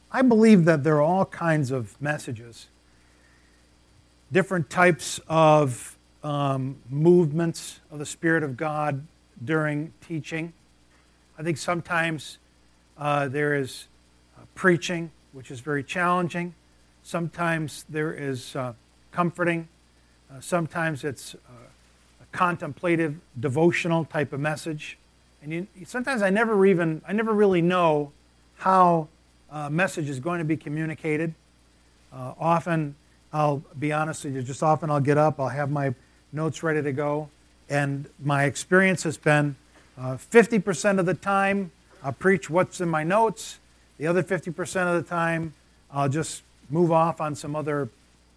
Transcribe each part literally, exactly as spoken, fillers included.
I believe that there are all kinds of messages, different types of um, movements of the Spirit of God during teaching. I think sometimes uh, there is uh, preaching, which is very challenging. Sometimes there is uh, comforting. Uh, sometimes it's uh, a contemplative, devotional type of message. And you, sometimes I never even, I never really know how a message is going to be communicated. Uh, often, I'll be honest with you, just often I'll get up, I'll have my notes ready to go, and my experience has been uh, fifty percent of the time I'll preach what's in my notes. The other fifty percent of the time I'll just move off on some other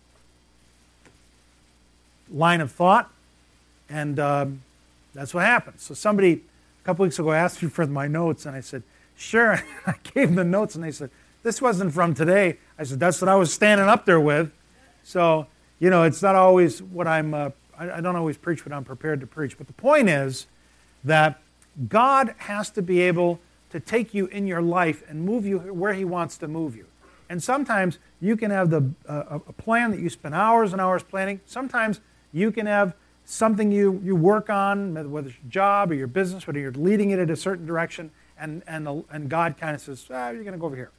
line of thought, and um, that's what happens. So somebody a couple weeks ago asked me for my notes, and I said, sure. I gave them the notes, and they said, this wasn't from today. I said, that's what I was standing up there with. So, you know, it's not always what I'm, uh, I, I don't always preach what I'm prepared to preach. But the point is that God has to be able to take you in your life and move you where He wants to move you. And sometimes you can have the uh, a plan that you spend hours and hours planning. Sometimes you can have something you, you work on, whether it's your job or your business, whether you're leading it in a certain direction, and, and, and God kind of says, ah, you're going to go over here.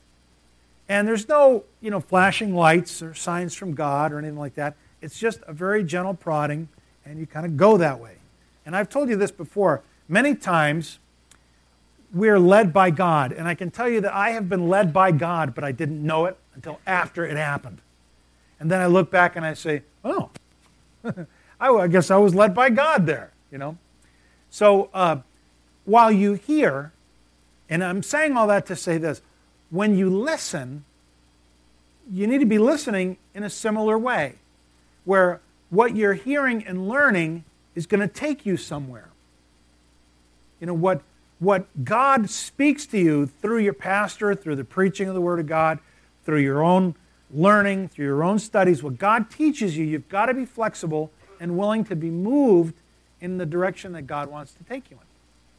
And there's no, you know, flashing lights or signs from God or anything like that. It's just a very gentle prodding, and you kind of go that way. And I've told you this before. Many times, we're led by God. And I can tell you that I have been led by God, but I didn't know it until after it happened. And then I look back and I say, oh, I guess I was led by God there, you know. So uh, while you hear, and I'm saying all that to say this, when you listen, you need to be listening in a similar way, where what you're hearing and learning is going to take you somewhere. You know, what, what God speaks to you through your pastor, through the preaching of the Word of God, through your own learning, through your own studies, what God teaches you, you've got to be flexible and willing to be moved in the direction that God wants to take you in.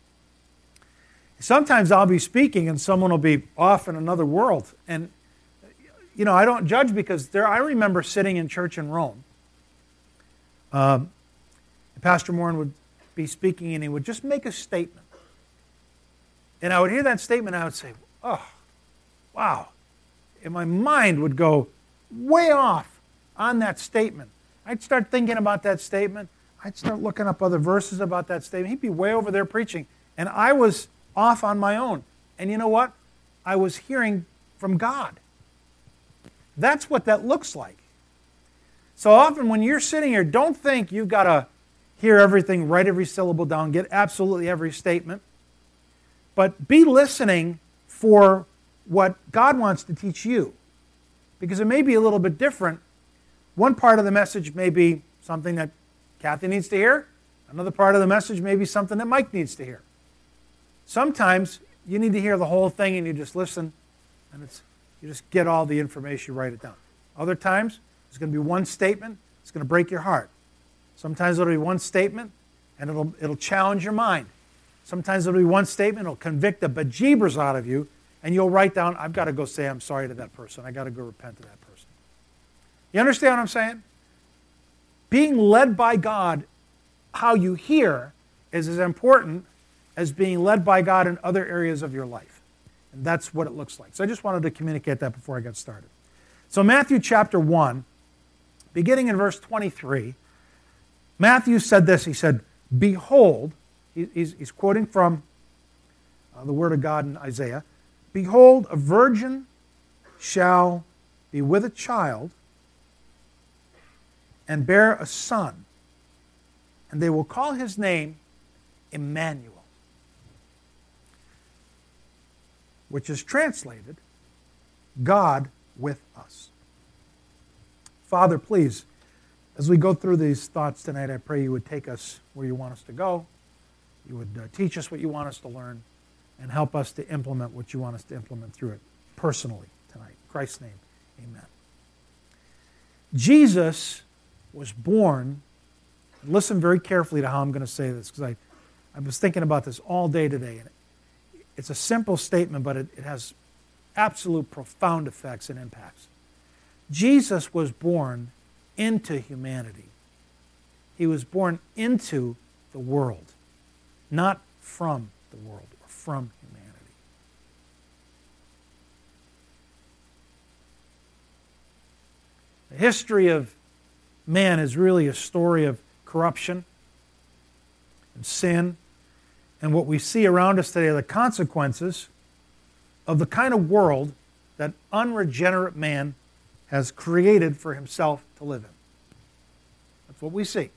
Sometimes I'll be speaking and someone will be off in another world. And, you know, I don't judge, because there. I remember sitting in church in Rome. Uh, Pastor Morin would be speaking and he would just make a statement. And I would hear that statement and I would say, oh, wow. And my mind would go way off on that statement. I'd start thinking about that statement. I'd start looking up other verses about that statement. He'd be way over there preaching. And I was off on my own. And you know what? I was hearing from God. That's what that looks like. So often when you're sitting here, don't think you've got to hear everything, write every syllable down, get absolutely every statement. But be listening for what God wants to teach you. Because it may be a little bit different. One part of the message may be something that Kathy needs to hear. Another part of the message may be something that Mike needs to hear. Sometimes you need to hear the whole thing and you just listen, and it's you just get all the information, you write it down. Other times, there's going to be one statement, it's going to break your heart. Sometimes it'll be one statement, and it'll it'll challenge your mind. Sometimes it'll be one statement, it'll convict the bejeebers out of you, and you'll write down, I've got to go say I'm sorry to that person. I've got to go repent to that person. You understand what I'm saying? Being led by God, how you hear, is as important as being led by God in other areas of your life. And that's what it looks like. So I just wanted to communicate that before I got started. So Matthew chapter one, beginning in verse twenty-three, Matthew said this. He said, behold, he's, he's quoting from uh, the Word of God in Isaiah, behold, a virgin shall be with a child and bear a son, and they will call his name Emmanuel, which is translated, God with us. Father, please, as we go through these thoughts tonight, I pray you would take us where you want us to go. You would uh, teach us what you want us to learn, and help us to implement what you want us to implement through it personally tonight. In Christ's name, amen. Jesus was born, listen very carefully to how I'm going to say this, because I, I was thinking about this all day today. And it's a simple statement, but it, it has absolute profound effects and impacts. Jesus was born into humanity. He was born into the world, not from the world or from humanity. The history of man is really a story of corruption and sin, and what we see around us today are the consequences of the kind of world that unregenerate man has created for himself to live in. That's what we see.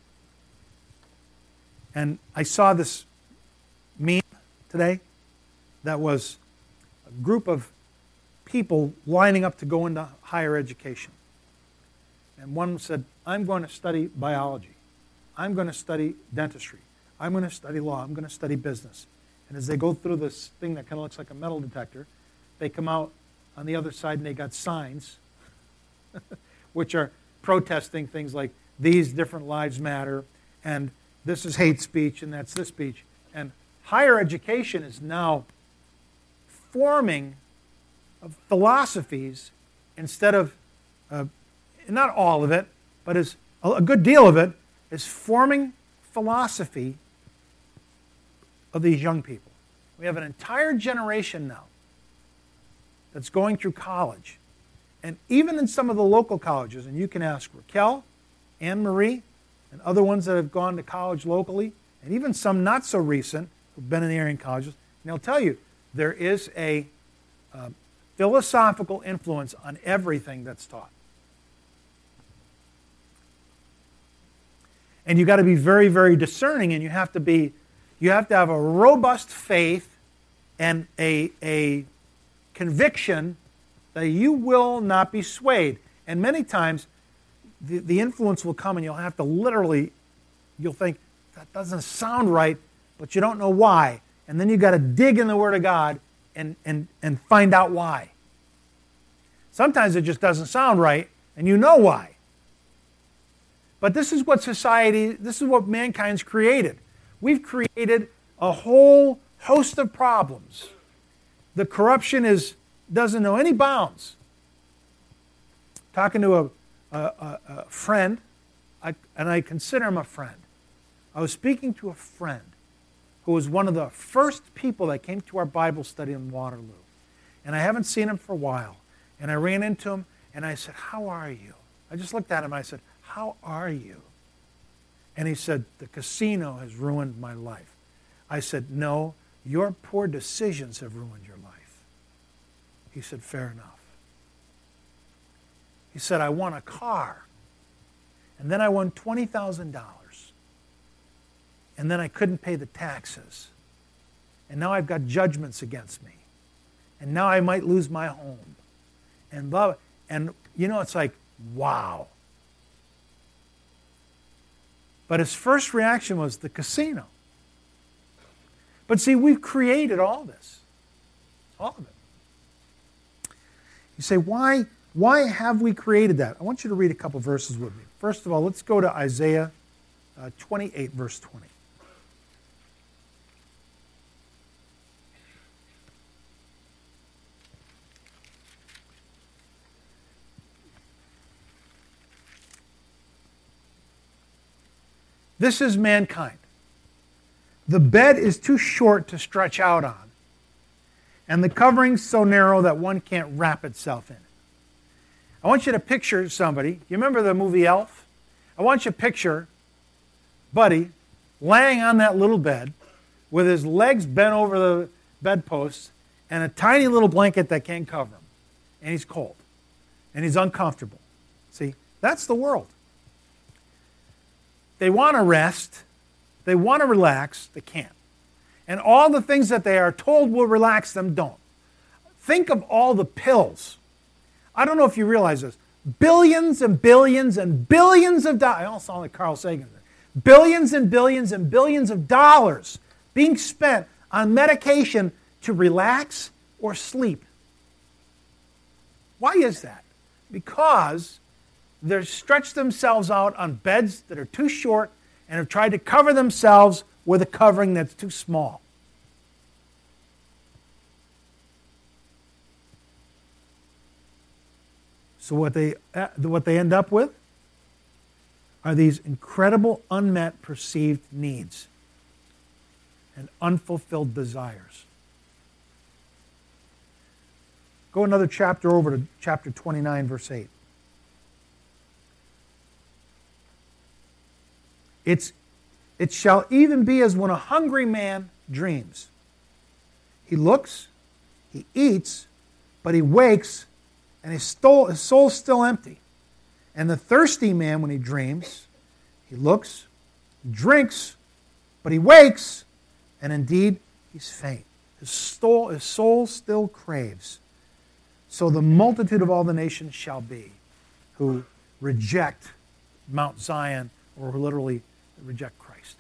And I saw this meme today that was a group of people lining up to go into higher education. And one said, I'm going to study biology. I'm going to study dentistry. I'm going to study law. I'm going to study business. And as they go through this thing that kind of looks like a metal detector, they come out on the other side and they got signs which are protesting things like these different lives matter and this is hate speech and that's this speech. And higher education is now forming philosophies instead of, uh, not all of it, but is a good deal of it is forming philosophy of these young people. We have an entire generation now that's going through college. And even in some of the local colleges, and you can ask Raquel, Anne Marie, and other ones that have gone to college locally, and even some not so recent who've been in the Aryan colleges, and they'll tell you there is a uh, philosophical influence on everything that's taught. And you've got to be very, very discerning, and you have to be, you have to have a robust faith and a, a conviction that you will not be swayed. And many times, the, the influence will come and you'll have to literally, you'll think, that doesn't sound right, but you don't know why. And then you've got to dig in the Word of God and, and, and find out why. Sometimes it just doesn't sound right, and you know why. But this is what society, this is what mankind's created. We've created a whole host of problems. The corruption is doesn't know any bounds. Talking to a, a, a, a friend, I, and I consider him a friend. I was speaking to a friend who was one of the first people that came to our Bible study in Waterloo. And I haven't seen him for a while. And I ran into him, and I said, how are you? I just looked at him, and I said, how are you? And he said, the casino has ruined my life. I said, no, your poor decisions have ruined your life. He said, fair enough. He said, I won a car. And then I won twenty thousand dollars. And then I couldn't pay the taxes. And now I've got judgments against me. And now I might lose my home. And blah, and you know, it's like, wow. But his first reaction was the casino. But see, we've created all this. All of it. You say, why, why have we created that? I want you to read a couple verses with me. First of all, let's go to Isaiah uh, twenty-eight, verse twenty. This is mankind. The bed is too short to stretch out on, and the covering's so narrow that one can't wrap itself in it. I want you to picture somebody. You remember the movie Elf? I want you to picture Buddy laying on that little bed with his legs bent over the bedposts and a tiny little blanket that can't cover him. And he's cold. And he's uncomfortable. See, that's the world. They want to rest. They want to relax. They can't. And all the things that they are told will relax them don't. Think of all the pills. I don't know if you realize this. Billions and billions and billions of dollars. I almost sound like Carl Sagan. Billions and billions and billions of dollars being spent on medication to relax or sleep. Why is that? Because they've stretched themselves out on beds that are too short and have tried to cover themselves with a covering that's too small. So what they, uh, what they end up with are these incredible unmet perceived needs and unfulfilled desires. Go another chapter over to chapter twenty-nine, verse eight. It's, it shall even be as when a hungry man dreams. He looks, he eats, but he wakes, and his soul, his soul's still empty. And the thirsty man, when he dreams, he looks, drinks, but he wakes, and indeed he's faint. His soul, his soul still craves. So the multitude of all the nations shall be who reject Mount Zion, or who literally reject Christ.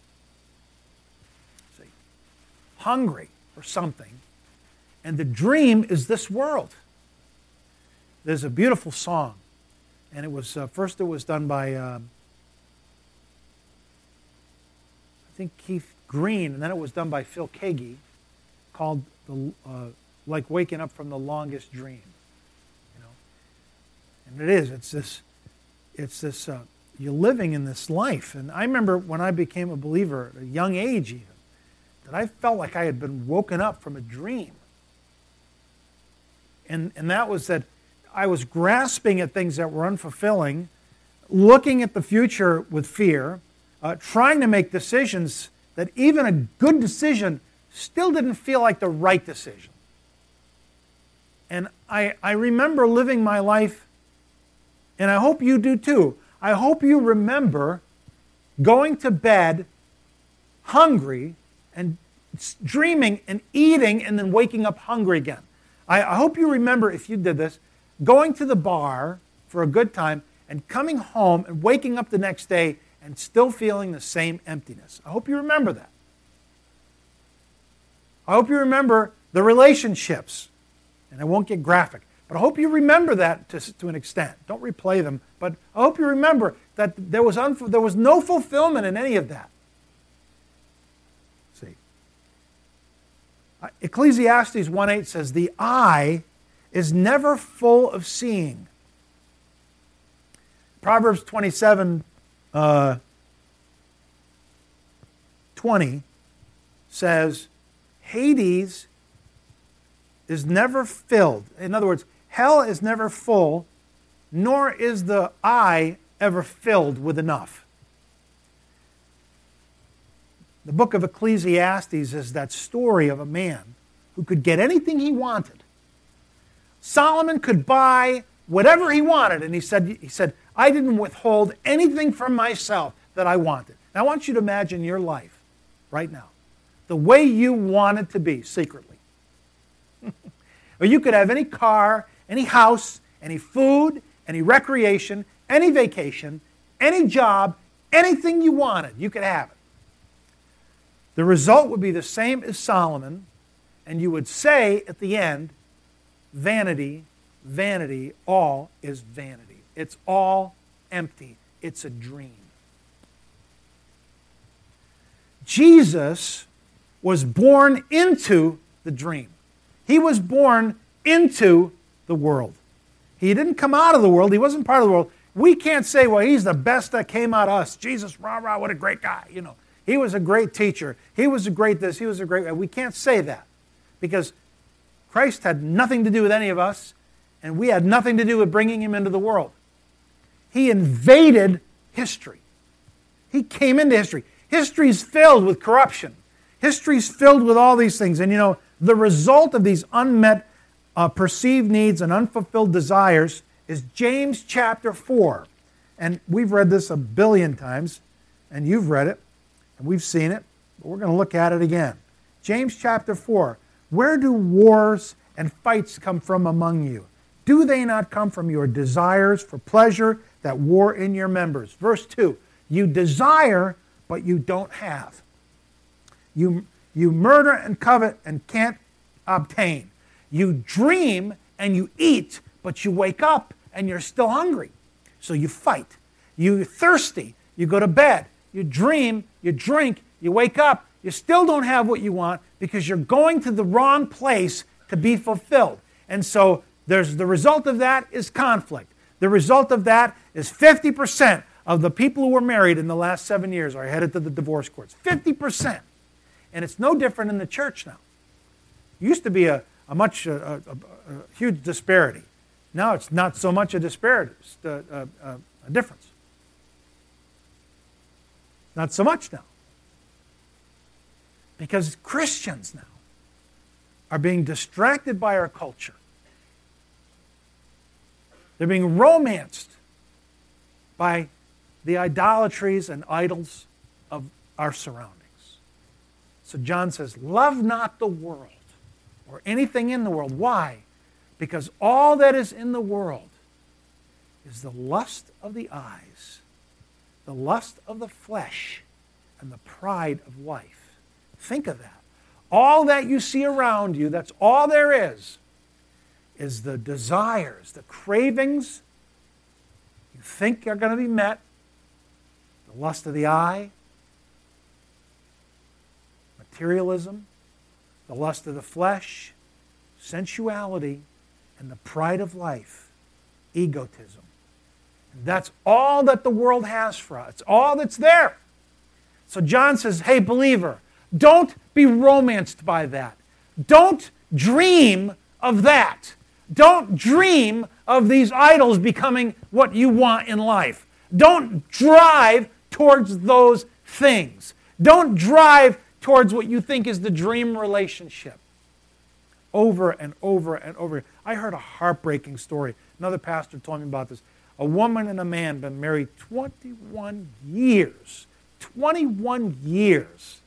See, hungry for something, and the dream is this world. There's a beautiful song, and it was uh, first it was done by um, I think Keith Green, and then it was done by Phil Keaggy, called the uh, "Like Waking Up from the Longest Dream." You know, and it is. It's this. It's this. Uh, you're living in this life, and I remember when I became a believer at a young age, even that I felt like I had been woken up from a dream, and and that was that. I was grasping at things that were unfulfilling, looking at the future with fear, uh, trying to make decisions that even a good decision still didn't feel like the right decision. And I, I remember living my life, and I hope you do too. I hope you remember going to bed hungry and dreaming and eating and then waking up hungry again. I, I hope you remember, if you did this, going to the bar for a good time and coming home and waking up the next day and still feeling the same emptiness. I hope you remember that. I hope you remember the relationships. And I won't get graphic, but I hope you remember that to, to an extent. Don't replay them, but I hope you remember that there was, unf- there was no fulfillment in any of that. See, Ecclesiastes one eight says, the eye is never full of seeing. Proverbs twenty-seven, uh, twenty says, Hades is never filled. In other words, hell is never full, nor is the eye ever filled with enough. The book of Ecclesiastes is that story of a man who could get anything he wanted. Solomon could buy whatever he wanted, and he said, he said, I didn't withhold anything from myself that I wanted. Now, I want you to imagine your life right now, the way you want it to be secretly. Or you could have any car, any house, any food, any recreation, any vacation, any job, anything you wanted, you could have it. The result would be the same as Solomon, and you would say at the end, vanity, vanity, all is vanity. It's all empty. It's a dream. Jesus was born into the dream. He was born into the world. He didn't come out of the world. He wasn't part of the world. We can't say, well, he's the best that came out of us. Jesus, rah, rah, what a great guy. You know, he was a great teacher. He was a great this. He was a great... We can't say that because Christ had nothing to do with any of us, and we had nothing to do with bringing him into the world. He invaded history. He came into history. History's filled with corruption. History's filled with all these things. And you know, the result of these unmet uh, perceived needs and unfulfilled desires is James chapter four. And we've read this a billion times, and you've read it, and we've seen it, but we're going to look at it again. James chapter four. Where do wars and fights come from among you? Do they not come from your desires for pleasure that war in your members? Verse two. You desire, but you don't have. You, you murder and covet and can't obtain. You dream and you eat, but you wake up and you're still hungry. So you fight. You're thirsty. You go to bed. You dream. You drink. You wake up. You still don't have what you want because you're going to the wrong place to be fulfilled. And so There's, the result of that is conflict. The result of that is fifty percent of the people who were married in the last seven years are headed to the divorce courts. fifty percent. And it's no different in the church now. It used to be a, a much, a, a, a huge disparity. Now it's not so much a disparity, it's a, a, a difference. Not so much now. Because Christians now are being distracted by our culture. They're being romanced by the idolatries and idols of our surroundings. So John says, love not the world or anything in the world. Why? Because all that is in the world is the lust of the eyes, the lust of the flesh, and the pride of life. Think of that. All that you see around you, that's all there is, is the desires, the cravings you think are going to be met, the lust of the eye, materialism, the lust of the flesh, sensuality, and the pride of life, egotism. And that's all that the world has for us. It's all that's there. So John says, hey, believer, don't be romanced by that. Don't dream of that. Don't dream of these idols becoming what you want in life. Don't drive towards those things. Don't drive towards what you think is the dream relationship. Over and over and over. I heard a heartbreaking story. Another pastor told me about this. A woman and a man been married twenty-one years. twenty-one years.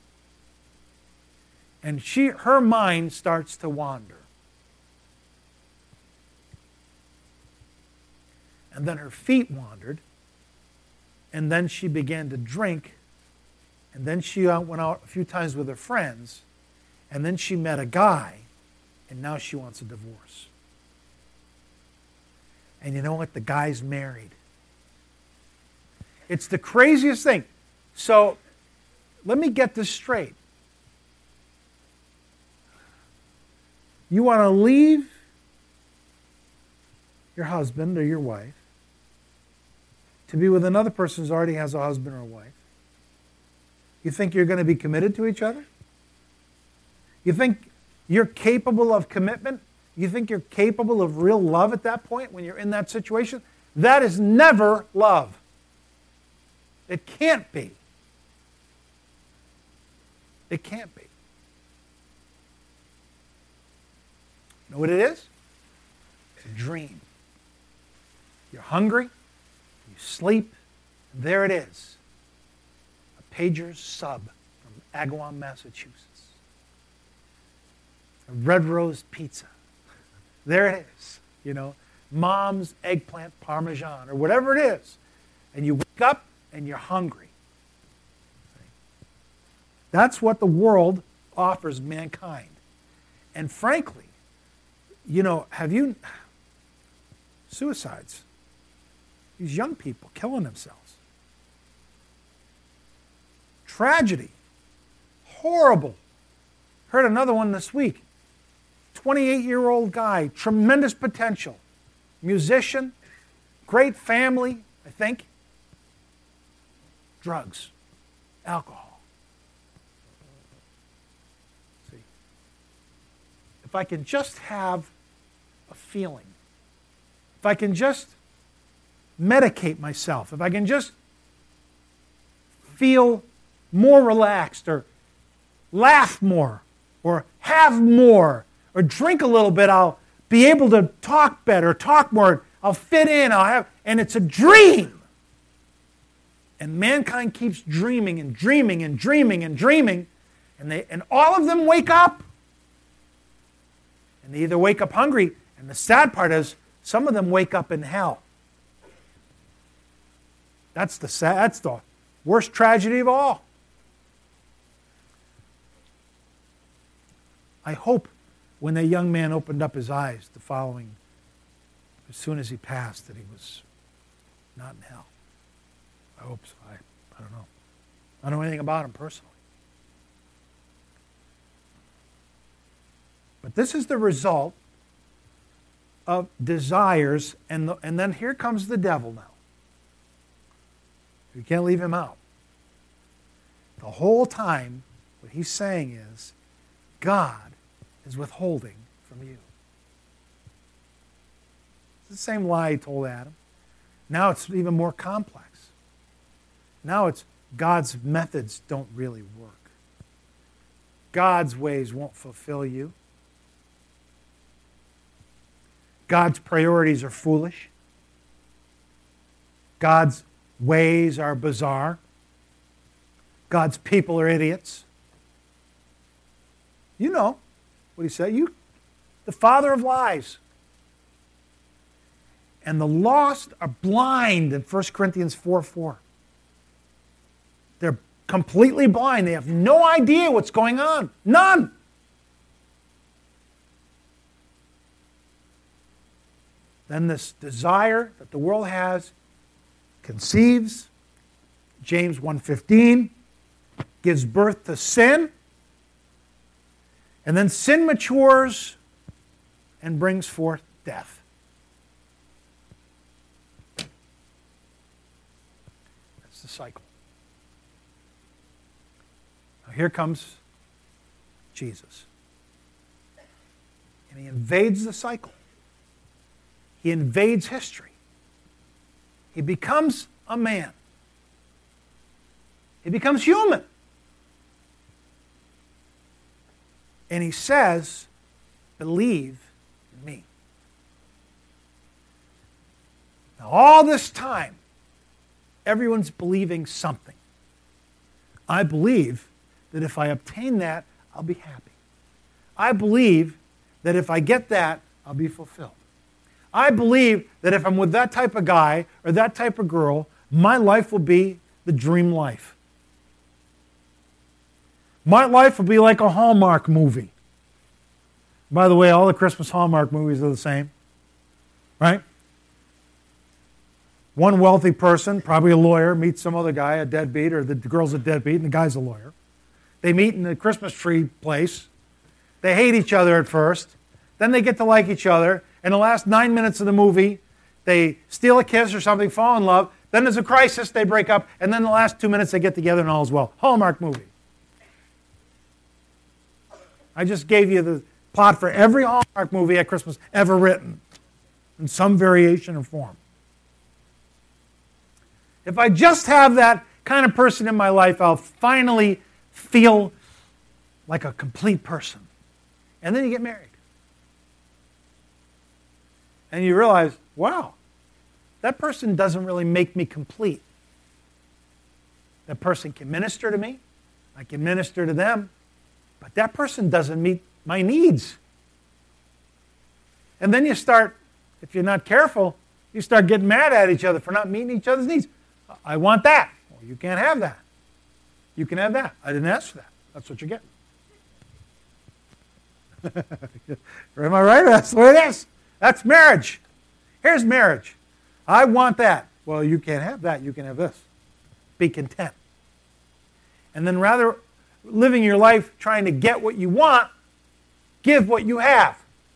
And she, her mind starts to wander. And then her feet wandered. And then she began to drink. And then she went out a few times with her friends. And then she met a guy. And now she wants a divorce. And you know what? The guy's married. It's the craziest thing. So, let me get this straight. You want to leave your husband or your wife to be with another person who already has a husband or a wife. You think you're going to be committed to each other? You think you're capable of commitment? You think you're capable of real love at that point when you're in that situation? That is never love. It can't be. It can't be. You know what it is? It's a dream. You're hungry, you sleep, and there it is. A Pager's sub from Agawam, Massachusetts. A Red Rose pizza. There it is. You know, Mom's eggplant parmesan or whatever it is. And you wake up and you're hungry. That's what the world offers mankind. And frankly, you know, have you... Suicides. These young people killing themselves. Tragedy. Horrible. Heard another one this week. twenty-eight-year-old guy, tremendous potential. Musician, great family, I think. Drugs, alcohol. See, if I can just have a feeling, if I can just medicate myself, if I can just feel more relaxed or laugh more or have more or drink a little bit, I'll be able to talk better, talk more, I'll fit in, I'll have, and it's a dream. And mankind keeps dreaming and dreaming and dreaming and dreaming, and they and all of them wake up. And they either wake up hungry, and the sad part is some of them wake up in hell. That's the sad, that's the worst tragedy of all. I hope when that young man opened up his eyes the following, as soon as he passed, that he was not in hell. I hope so. I, I don't know. I don't know anything about him personally. But this is the result of desires, and, the, and then here comes the devil now. You can't leave him out. The whole time, what he's saying is, God is withholding from you. It's the same lie he told Adam. Now it's even more complex. Now it's God's methods don't really work. God's ways won't fulfill you. God's priorities are foolish. God's ways are bizarre. God's people are idiots. You know what he said. You, the father of lies. And the lost are blind in First Corinthians four four. They're completely blind. They have no idea what's going on. None. Then this desire that the world has conceives, James one fifteen, gives birth to sin, and then sin matures and brings forth death. That's the cycle. Now here comes Jesus. And he invades the cycle. He invades history. He becomes a man. He becomes human. And he says, believe in me. Now, all this time, everyone's believing something. I believe that if I obtain that, I'll be happy. I believe that if I get that, I'll be fulfilled. I believe that if I'm with that type of guy or that type of girl, my life will be the dream life. My life will be like a Hallmark movie. By the way, all the Christmas Hallmark movies are the same, right? One wealthy person, probably a lawyer, meets some other guy, a deadbeat, or the girl's a deadbeat and the guy's a lawyer. They meet in the Christmas tree place. They hate each other at first. Then they get to like each other. In the last nine minutes of the movie, they steal a kiss or something, fall in love. Then there's a crisis, they break up. And then the last two minutes, they get together and all is well. Hallmark movie. I just gave you the plot for every Hallmark movie at Christmas ever written in some variation or form. If I just have that kind of person in my life, I'll finally feel like a complete person. And then you get married. And you realize, wow, that person doesn't really make me complete. That person can minister to me. I can minister to them. But that person doesn't meet my needs. And then you start, if you're not careful, you start getting mad at each other for not meeting each other's needs. I want that. Well, you can't have that. You can have that. I didn't ask for that. That's what you're getting. Am I right? That's the way it is. That's marriage. Here's marriage. I want that. Well, you can't have that. You can have this. Be content. And then rather living your life trying to get what you want, give what you have.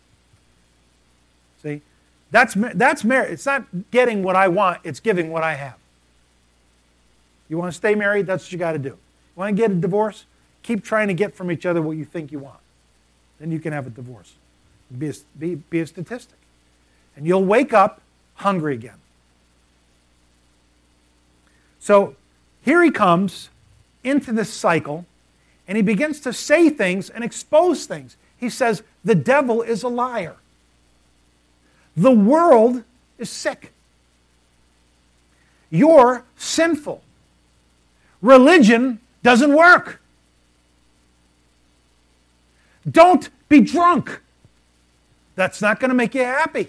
See? That's, that's marriage. It's not getting what I want. It's giving what I have. You want to stay married? That's what you got to do. You want to get a divorce? Keep trying to get from each other what you think you want. Then you can have a divorce. Be a, be, be a statistic. And you'll wake up hungry again. So here he comes into this cycle, and he begins to say things and expose things. He says, the devil is a liar. The world is sick. You're sinful. Religion doesn't work. Don't be drunk. That's not going to make you happy.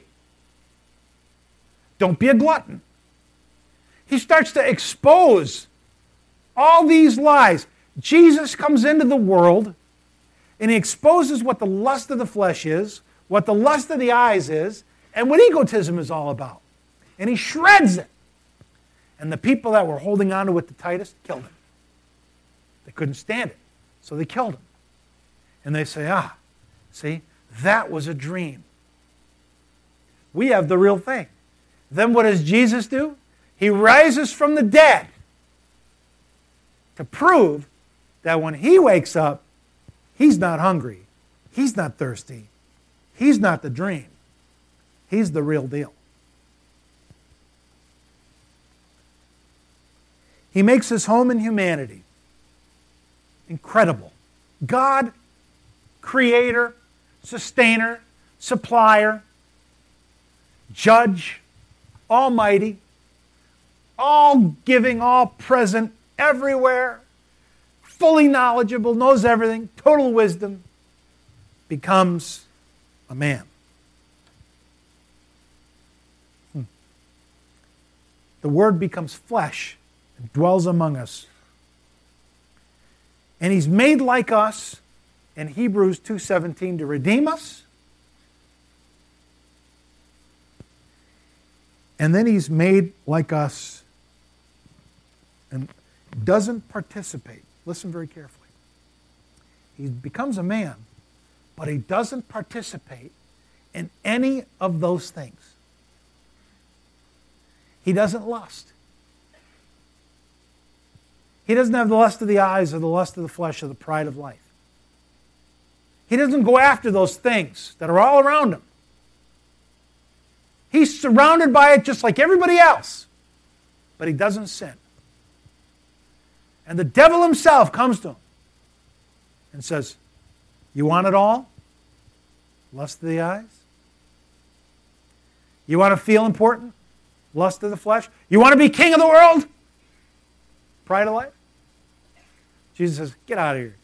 Don't be a glutton. He starts to expose all these lies. Jesus comes into the world and he exposes what the lust of the flesh is, what the lust of the eyes is, and what egotism is all about. And he shreds it. And the people that were holding on to it the tightest killed him. They couldn't stand it, so they killed him. And they say, ah, see, that was a dream. We have the real thing. Then what does Jesus do? He rises from the dead to prove that when he wakes up, he's not hungry. He's not thirsty. He's not the dream. He's the real deal. He makes his home in humanity. Incredible. God, creator, sustainer, supplier, judge, almighty, all giving, all present, everywhere, fully knowledgeable, knows everything, total wisdom, becomes a man. Hmm. The Word becomes flesh and dwells among us. And he's made like us in Hebrews two seventeen to redeem us. And then he's made like us and doesn't participate. Listen very carefully. He becomes a man, but he doesn't participate in any of those things. He doesn't lust. He doesn't have the lust of the eyes or the lust of the flesh or the pride of life. He doesn't go after those things that are all around him. He's surrounded by it just like everybody else, but he doesn't sin. And the devil himself comes to him and says, you want it all? Lust of the eyes? You want to feel important? Lust of the flesh? You want to be king of the world? Pride of life? Jesus says, get out of here.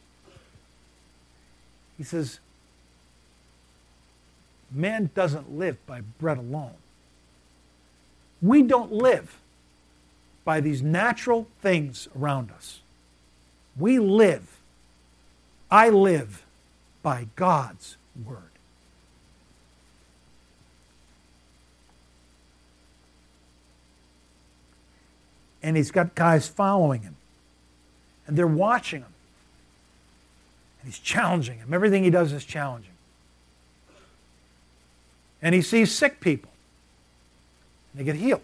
He says, man doesn't live by bread alone. We don't live by these natural things around us. We live, I live by God's Word. And he's got guys following him. And they're watching him. And he's challenging him. Everything he does is challenging. And he sees sick people. And they get healed.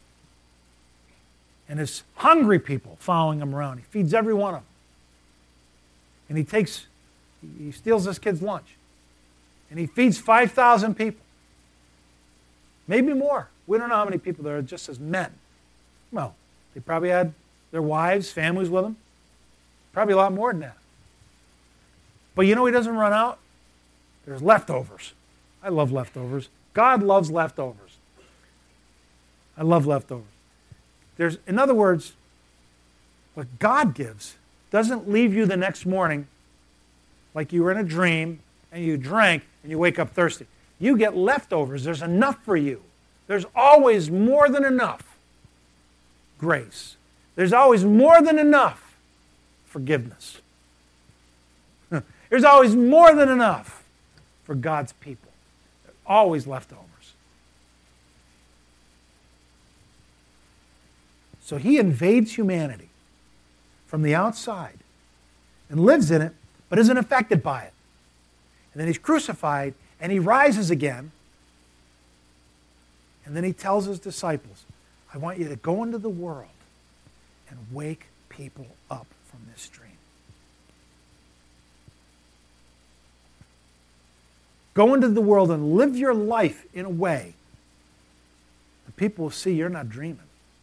And there's hungry people following him around. He feeds every one of them. And he takes, he steals this kid's lunch. And he feeds five thousand people. Maybe more. We don't know how many people there are just as men. Well, they probably had their wives, families with them. Probably a lot more than that. But you know he doesn't run out? There's leftovers. I love leftovers. God loves leftovers. I love leftovers. There's, in other words, what God gives doesn't leave you the next morning like you were in a dream and you drank and you wake up thirsty. You get leftovers. There's enough for you. There's always more than enough grace. There's always more than enough forgiveness. There's always more than enough for God's people. There's always leftovers. So he invades humanity from the outside and lives in it, but isn't affected by it. And then he's crucified and he rises again. And then he tells his disciples, I want you to go into the world and wake people up from this dream. Go into the world and live your life in a way that people will see you're not dreaming.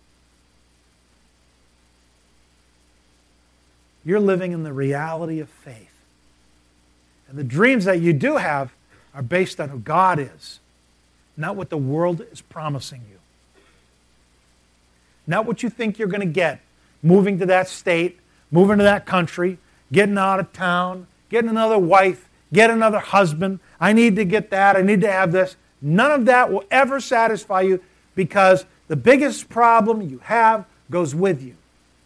You're living in the reality of faith. And the dreams that you do have are based on who God is, not what the world is promising you. Not what you think you're going to get, moving to that state, moving to that country, getting out of town, getting another wife, get another husband. I need to get that. I need to have this. None of that will ever satisfy you because the biggest problem you have goes with you.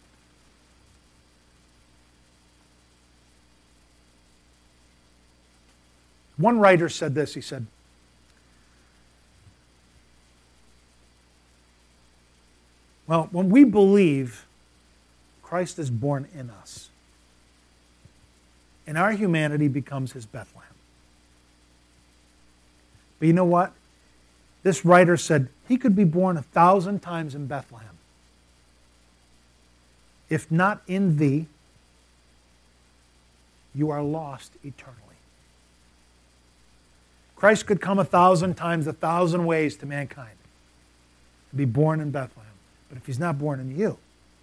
One writer said this. He said, well, when we believe Christ is born in us, and our humanity becomes his Bethlehem. But you know what? This writer said he could be born a thousand times in Bethlehem. If not in thee, you are lost eternally. Christ could come a thousand times, a thousand ways to mankind, to be born in Bethlehem. But if he's not born in you.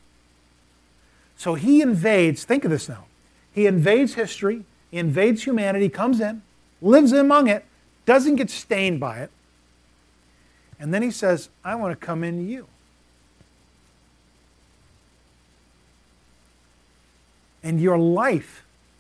So he invades, think of this now, he invades history, he invades humanity, comes in, lives among it, doesn't get stained by it, and then he says, I want to come into you. And your life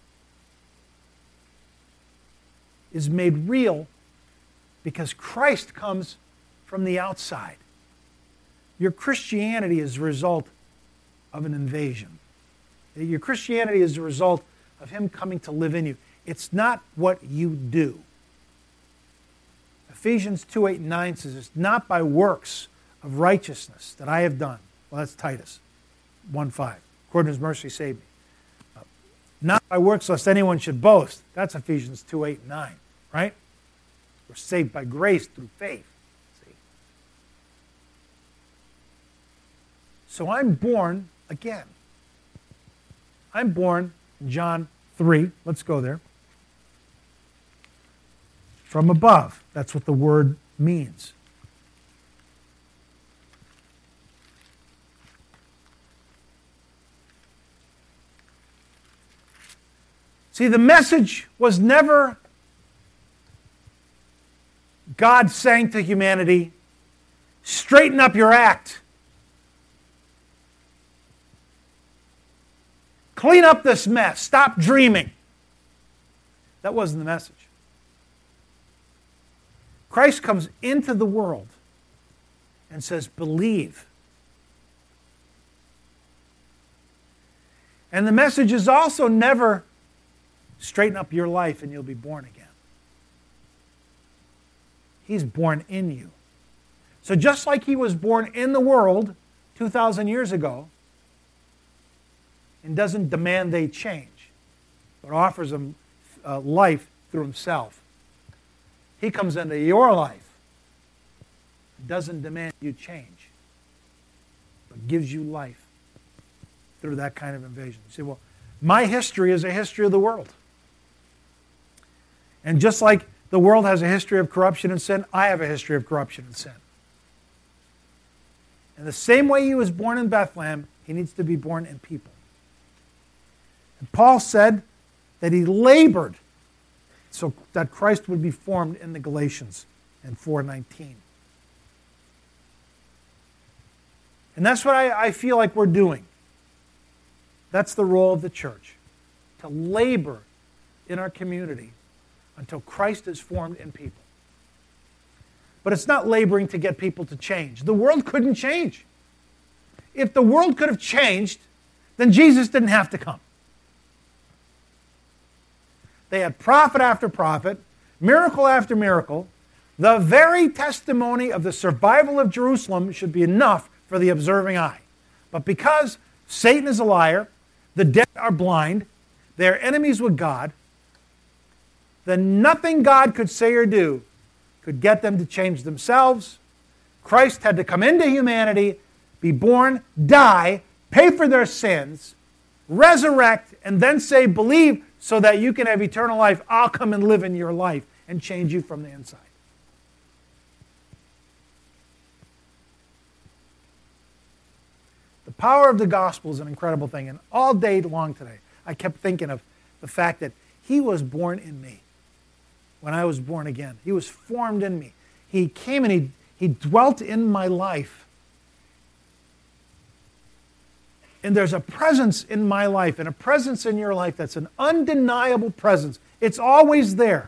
is made real because Christ comes from the outside. Your Christianity is a result of an invasion. Your Christianity is a result of him coming to live in you. It's not what you do. Ephesians two, eight, and nine says, it's not by works of righteousness that I have done. Well, that's Titus one, five. According to his mercy, save me. Uh, not by works lest anyone should boast. That's Ephesians two, eight, and nine. Right? We're saved by grace through faith. See? So I'm born again. I'm born in John three. Let's go there. From above. That's what the word means. See, the message was never God saying to humanity, straighten up your act. Clean up this mess. Stop dreaming. That wasn't the message. Christ comes into the world and says, believe. And the message is also never straighten up your life and you'll be born again. He's born in you. So just like he was born in the world two thousand years ago and doesn't demand they change, but offers them uh, life through himself, he comes into your life, doesn't demand you change, but gives you life through that kind of invasion. You say, well, my history is a history of the world. And just like the world has a history of corruption and sin, I have a history of corruption and sin. And the same way he was born in Bethlehem, he needs to be born in people. And Paul said that he labored so that Christ would be formed in the Galatians in four nineteen. And that's what I, I feel like we're doing. That's the role of the church, to labor in our community until Christ is formed in people. But it's not laboring to get people to change. The world couldn't change. If the world could have changed, then Jesus didn't have to come. They had prophet after prophet, miracle after miracle. The very testimony of the survival of Jerusalem should be enough for the observing eye. But because Satan is a liar, the dead are blind, they are enemies with God, then nothing God could say or do could get them to change themselves. Christ had to come into humanity, be born, die, pay for their sins, resurrect, and then say, believe so that you can have eternal life. I'll come and live in your life and change you from the inside. The power of the gospel is an incredible thing. And all day long today, I kept thinking of the fact that he was born in me. When I was born again, he was formed in me. He came and he, he dwelt in my life. And there's a presence in my life and a presence in your life that's an undeniable presence. It's always there.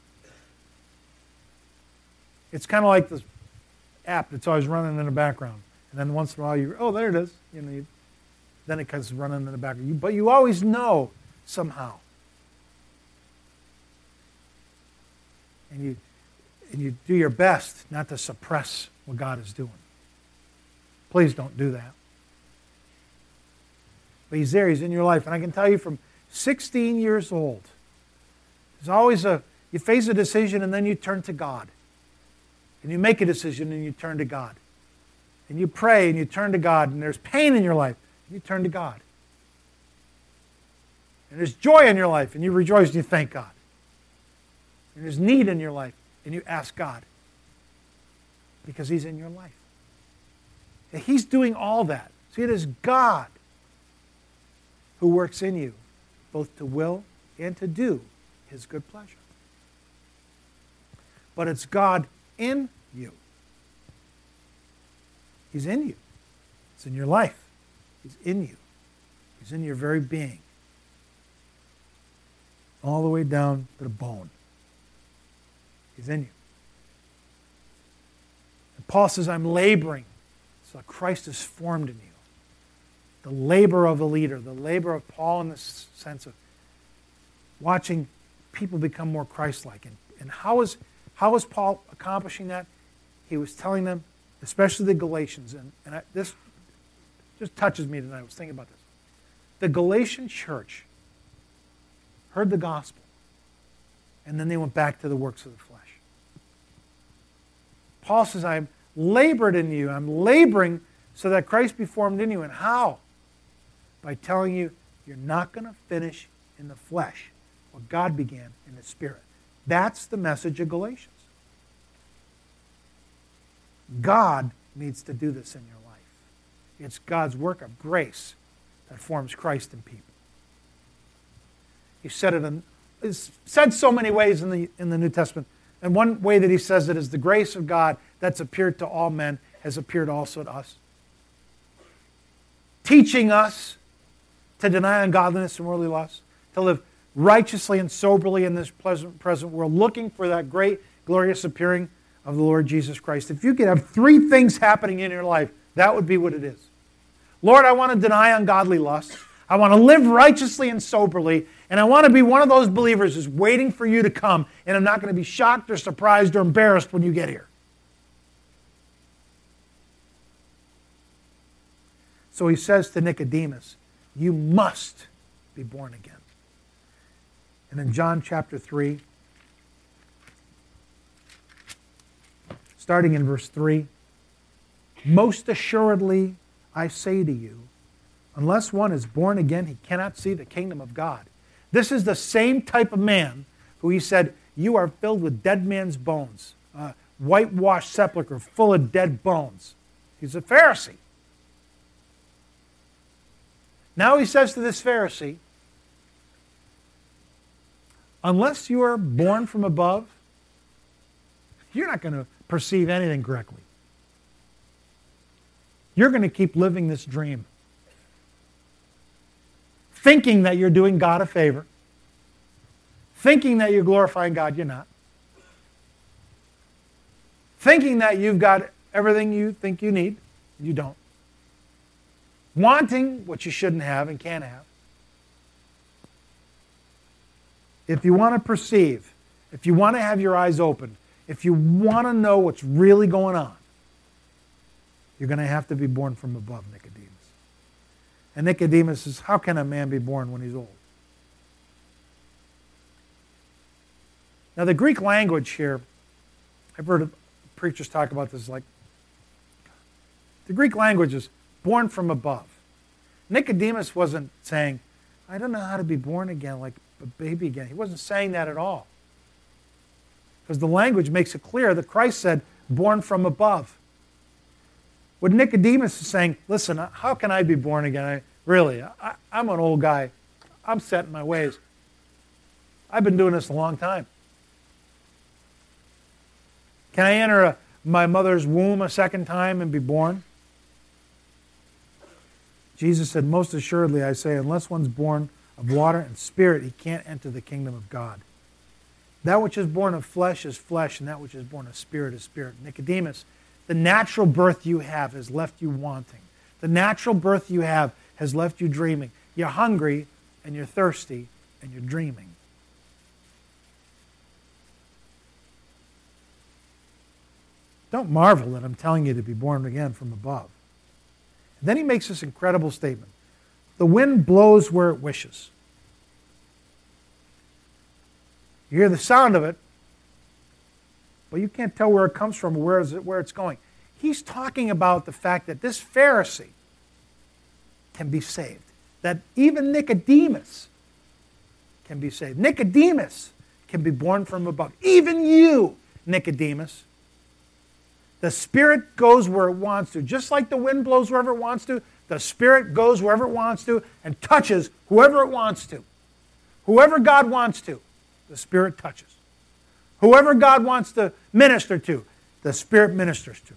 It's kind of like this app that's always running in the background. And then once in a while, you oh, there it is. You know, you, then it comes running in the background. You, but you always know somehow. And you, and you do your best not to suppress what God is doing. Please don't do that. But he's there, he's in your life. And I can tell you from sixteen years old, there's always a, you face a decision and then you turn to God. and you make a decision and you turn to God. And you pray and you turn to God, and there's pain in your life, and you turn to God. And there's joy in your life, and you rejoice and you thank God. And there's need in your life, and you ask God. Because He's in your life. And He's doing all that. See, it is God who works in you, both to will and to do His good pleasure. But it's God in you. He's in you. He's in your life. He's in you. He's in your very being. All the way down to the bone. He's in you. And Paul says, I'm laboring so Christ is formed in you. The labor of a leader, the labor of Paul in the sense of watching people become more Christ-like. And, and how is, how is Paul accomplishing that? He was telling them, especially the Galatians, and, and I, this just touches me tonight. I was thinking about this. The Galatian church heard the gospel, and then they went back to the works of the flesh. Paul says, I'm labored in you. I'm laboring so that Christ be formed in you. And how? By telling you, you're not going to finish in the flesh what God began in the Spirit. That's the message of Galatians. God needs to do this in your life. It's God's work of grace that forms Christ in people. He said it in, it's said so many ways in the, in the New Testament. And one way that he says it is the grace of God that's appeared to all men has appeared also to us. Teaching us to deny ungodliness and worldly lust, to live righteously and soberly in this pleasant present world, looking for that great, glorious appearing of the Lord Jesus Christ. If you could have three things happening in your life, that would be what it is. Lord, I want to deny ungodly lust. I want to live righteously and soberly, and I want to be one of those believers who's waiting for you to come, and I'm not going to be shocked or surprised or embarrassed when you get here. So he says to Nicodemus, you must be born again. And in John chapter three, starting in verse three, most assuredly I say to you, unless one is born again, he cannot see the kingdom of God. This is the same type of man who he said, you are filled with dead man's bones, a whitewashed sepulcher full of dead bones. He's a Pharisee. Now he says to this Pharisee, unless you are born from above, you're not going to perceive anything correctly. You're going to keep living this dream, thinking that you're doing God a favor, thinking that you're glorifying God, you're not. Thinking that you've got everything you think you need, you don't. Wanting what you shouldn't have and can't have. If you want to perceive, if you want to have your eyes open, if you want to know what's really going on, you're going to have to be born from above, Nicodemus. And Nicodemus says, how can a man be born when he's old? Now the Greek language here, I've heard preachers talk about this, like, the Greek language is born from above. Nicodemus wasn't saying, I don't know how to be born again like a baby again. He wasn't saying that at all. Because the language makes it clear that Christ said, born from above. What Nicodemus is saying, listen, how can I be born again? I, really, I, I'm an old guy. I'm set in my ways. I've been doing this a long time. Can I enter a, my mother's womb a second time and be born? Jesus said, most assuredly I say, unless one's born of water and spirit, he can't enter the kingdom of God. That which is born of flesh is flesh, and that which is born of spirit is spirit. Nicodemus, the natural birth you have has left you wanting. The natural birth you have has left you dreaming. You're hungry, and you're thirsty, and you're dreaming. Don't marvel that I'm telling you to be born again from above. And then he makes this incredible statement. The wind blows where it wishes. You hear the sound of it, Well, you can't tell where it comes from or where, is it, where it's going. He's talking about the fact that this Pharisee can be saved. That even Nicodemus can be saved. Nicodemus can be born from above. Even you, Nicodemus. The Spirit goes where it wants to. Just like the wind blows wherever it wants to, the Spirit goes wherever it wants to and touches whoever it wants to. Whoever God wants to, the Spirit touches. Whoever God wants to minister to, the Spirit ministers to.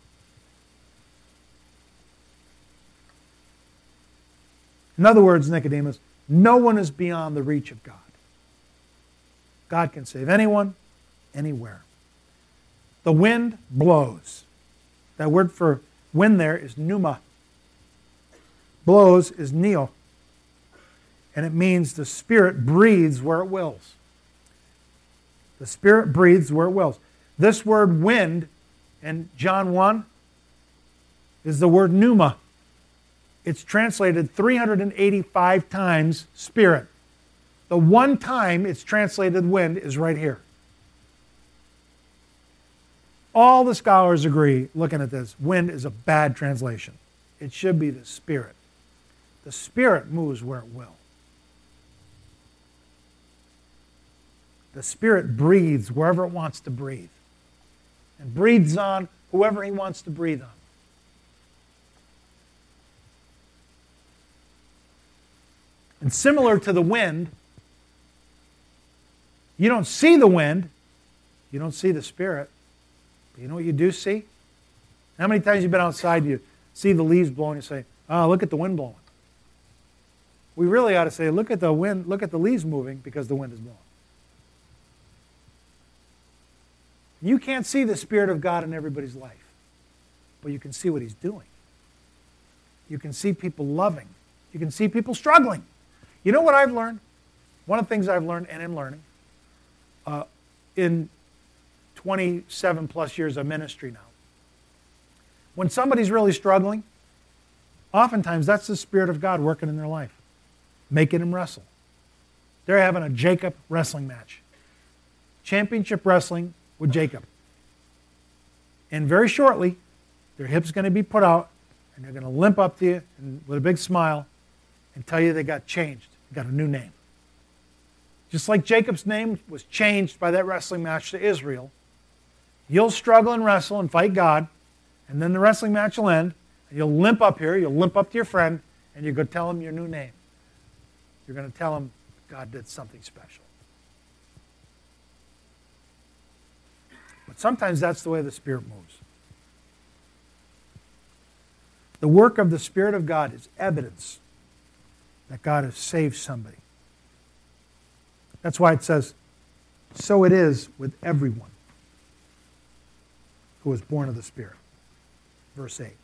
In other words, Nicodemus, no one is beyond the reach of God. God can save anyone, anywhere. The wind blows. That word for wind there is pneuma. Blows is neo. And it means the Spirit breathes where it wills. The Spirit breathes where it wills. This word wind in John one is the word pneuma. It's translated three hundred eighty-five times Spirit. The one time it's translated wind is right here. All the scholars agree, looking at this, wind is a bad translation. It should be the Spirit. The Spirit moves where it will. The Spirit breathes wherever it wants to breathe. And breathes on whoever He wants to breathe on. And similar to the wind, you don't see the wind, you don't see the Spirit, but you know what you do see? How many times have you been outside and you see the leaves blowing and you say, oh, look at the wind blowing. We really ought to say, look at the wind, look at the leaves moving because the wind is blowing. You can't see the Spirit of God in everybody's life, but you can see what He's doing. You can see people loving. You can see people struggling. You know what I've learned? One of the things I've learned and am learning uh, in twenty-seven plus years of ministry now. When somebody's really struggling, oftentimes that's the Spirit of God working in their life, making them wrestle. They're having a Jacob wrestling match. Championship wrestling with Jacob. And very shortly, their hip's going to be put out, and they're going to limp up to you and, with a big smile and tell you they got changed, got a new name. Just like Jacob's name was changed by that wrestling match to Israel, you'll struggle and wrestle and fight God, and then the wrestling match will end, and you'll limp up here, you'll limp up to your friend, and you're going to tell him your new name. You're going to tell him God did something special. But sometimes that's the way the Spirit moves. The work of the Spirit of God is evidence that God has saved somebody. That's why it says, so it is with everyone who is born of the Spirit. Verse eight.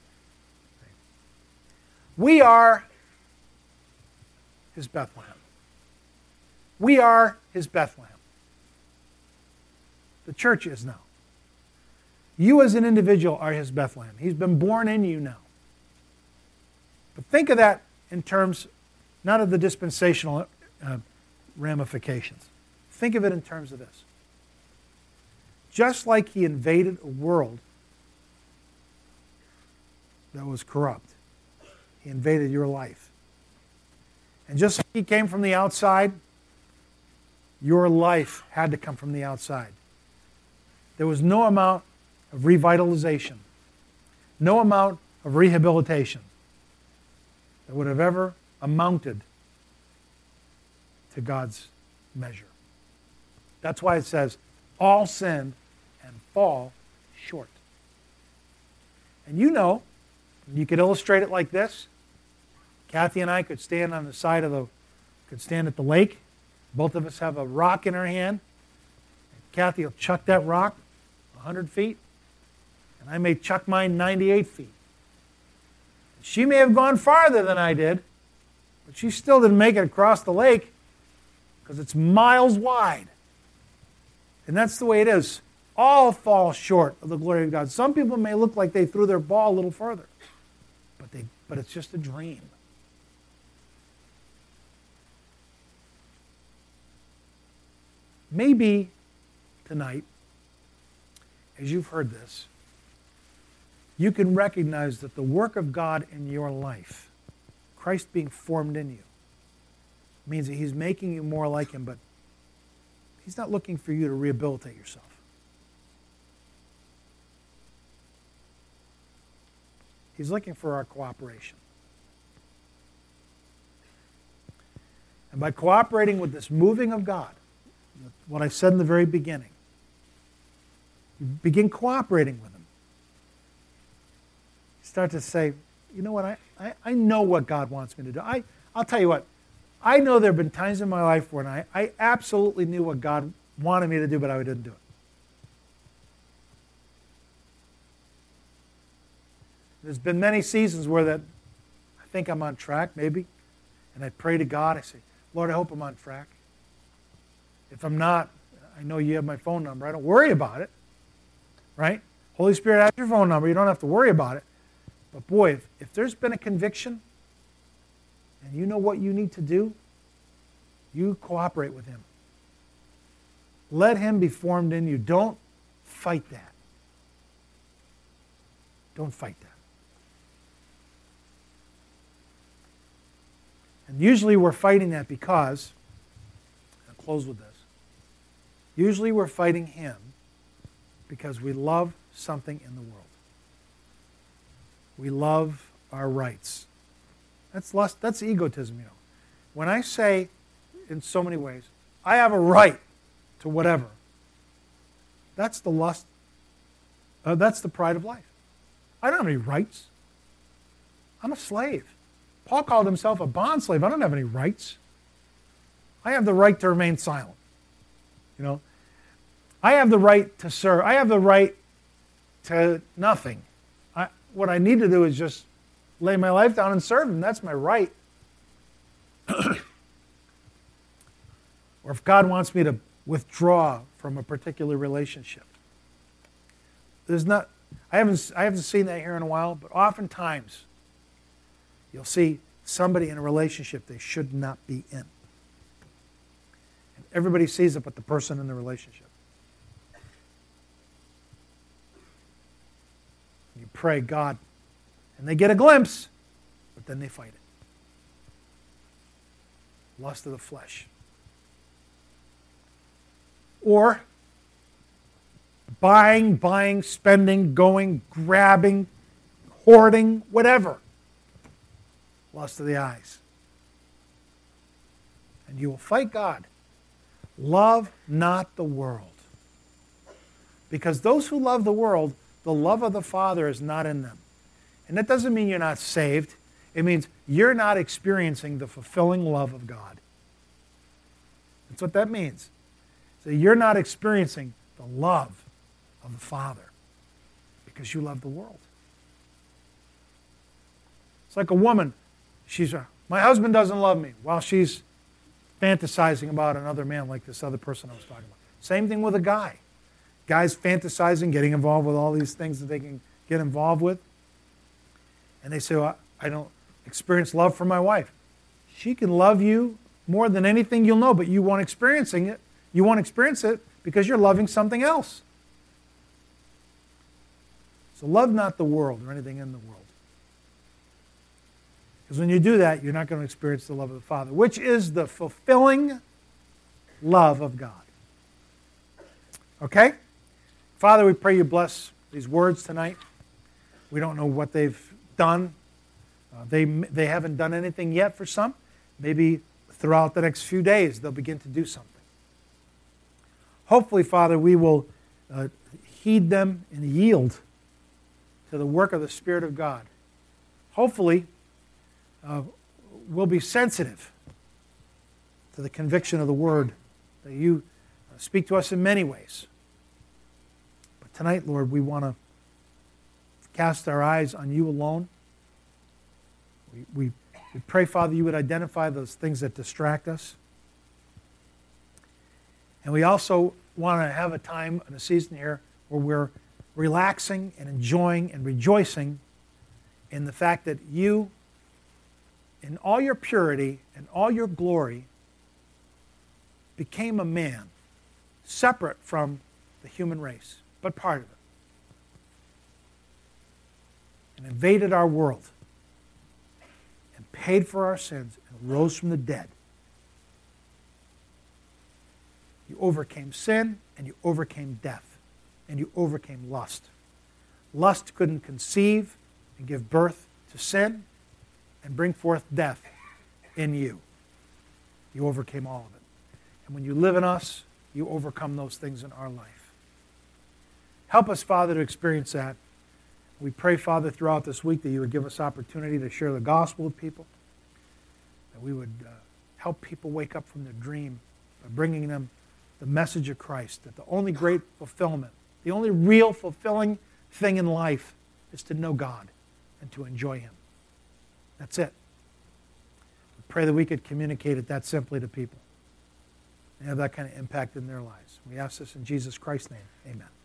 We are His Bethlehem. We are His Bethlehem. The church is now. You as an individual are His Bethlehem. He's been born in you now. But think of that in terms, not of the dispensational uh, ramifications. Think of it in terms of this. Just like He invaded a world that was corrupt, He invaded your life. And just like He came from the outside, your life had to come from the outside. There was no amount of revitalization, no amount of rehabilitation that would have ever amounted to God's measure. That's why it says, all sin and fall short. And you know, you could illustrate it like this. Kathy and I could stand on the side of the, could stand at the lake. Both of us have a rock in our hand. Kathy will chuck that rock one hundred feet, and I may chuck mine ninety-eight feet. She may have gone farther than I did, but she still didn't make it across the lake because it's miles wide. And that's the way it is. All fall short of the glory of God. Some people may look like they threw their ball a little further, but they, but it's just a dream. Maybe tonight as you've heard this, you can recognize that the work of God in your life, Christ being formed in you, means that he's making you more like him, but he's not looking for you to rehabilitate yourself. He's looking for our cooperation. And by cooperating with this moving of God, what I said in the very beginning, you begin cooperating with him. You start to say, you know what, I, I, I know what God wants me to do. I, I'll tell you what, I know there have been times in my life when I, I absolutely knew what God wanted me to do, but I didn't do it. There's been many seasons where that I think I'm on track, maybe, and I pray to God. I say, Lord, I hope I'm on track. If I'm not, I know you have my phone number. I don't worry about it, right? Holy Spirit has your phone number. You don't have to worry about it. But boy, if, if there's been a conviction and you know what you need to do, you cooperate with him. Let him be formed in you. Don't fight that. Don't fight that. And usually we're fighting that because, I'll close with this, usually we're fighting him because we love something in the world. We love our rights. That's lust, that's egotism, you know. When I say, in so many ways, I have a right to whatever, that's the lust, uh, that's the pride of life. I don't have any rights. I'm a slave. Paul called himself a bondslave. I don't have any rights. I have the right to remain silent. You know, I have the right to serve. I have the right to nothing. I, what I need to do is just lay my life down and serve him. That's my right. Or if God wants me to withdraw from a particular relationship. There's not, I haven't, I haven't seen that here in a while, but oftentimes you'll see somebody in a relationship they should not be in. And everybody sees it but the person in the relationship. You pray, God, and they get a glimpse, but then they fight it. Lust of the flesh. Or buying, buying, spending, going, grabbing, hoarding, whatever. Lust of the eyes. And you will fight God. Love not the world. Because those who love the world, the love of the Father is not in them. And that doesn't mean you're not saved. It means you're not experiencing the fulfilling love of God. That's what that means. So you're not experiencing the love of the Father because you love the world. It's like a woman. She's, uh, my husband doesn't love me, while she's fantasizing about another man like this other person I was talking about. Same thing with a guy. Guys fantasizing, getting involved with all these things that they can get involved with. And they say, well, I don't experience love for my wife. She can love you more than anything you'll know, but you won't experiencing it. You won't experience it because you're loving something else. So love not the world or anything in the world. Because when you do that, you're not going to experience the love of the Father, which is the fulfilling love of God. Okay? Father, we pray you bless these words tonight. We don't know what they've done. Uh, they, they haven't done anything yet for some. Maybe throughout the next few days they'll begin to do something. Hopefully, Father, we will uh, heed them and yield to the work of the Spirit of God. Hopefully, uh, we'll be sensitive to the conviction of the Word, that you uh, speak to us in many ways. But tonight, Lord, we want to cast our eyes on you alone. We, we, we pray, Father, you would identify those things that distract us. And we also want to have a time and a season here where we're relaxing and enjoying and rejoicing in the fact that you, in all your purity and all your glory, became a man, separate from the human race, but part of it. and invaded our world and paid for our sins and rose from the dead. You overcame sin, and you overcame death, and you overcame lust. Lust couldn't conceive and give birth to sin and bring forth death in you. You overcame all of it. And when you live in us, you overcome those things in our life. Help us, Father, to experience that. We pray, Father, throughout this week that you would give us opportunity to share the gospel with people, that we would uh, help people wake up from their dream by bringing them the message of Christ, that the only great fulfillment, the only real fulfilling thing in life is to know God and to enjoy Him. That's it. We pray that we could communicate it that simply to people and have that kind of impact in their lives. We ask this in Jesus Christ's name. Amen.